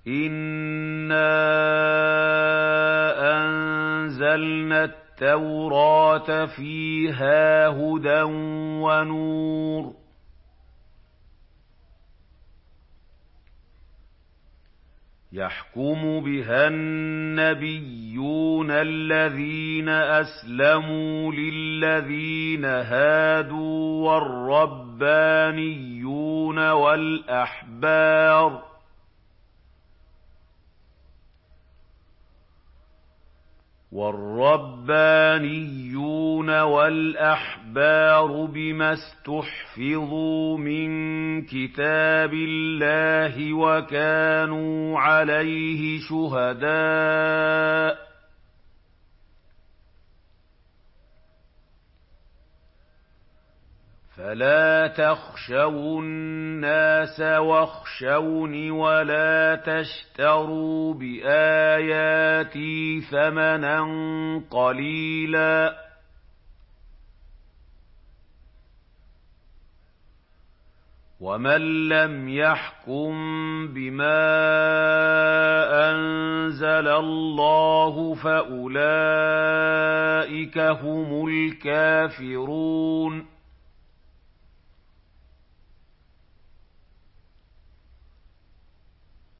إِنَّا أَنزَلْنَا التَّوْرَاةَ فِيهَا هُدًى وَنُورٌ يَحْكُمُ بِهَا النَّبِيُّونَ الَّذِينَ أَسْلَمُوا لِلَّذِينَ هَادُوا وَالرَّبَّانِيُّونَ وَالْأَحْبَارُ بِمَا اسْتُحْفِظُوا مِن كِتَابِ اللَّهِ وَكَانُوا عَلَيْهِ شُهَدَاءَ ۚ فَلَا تَخْشَوُا النَّاسَ وَاخْشَوْنِ وَلَا تَشْتَرُوا بِآيَاتِي ثَمَنًا قَلِيلًا ۚ وَمَن لَّمْ يَحْكُم بِمَا أَنزَلَ اللَّهُ فَأُولَٰئِكَ هُمُ الْكَافِرُونَ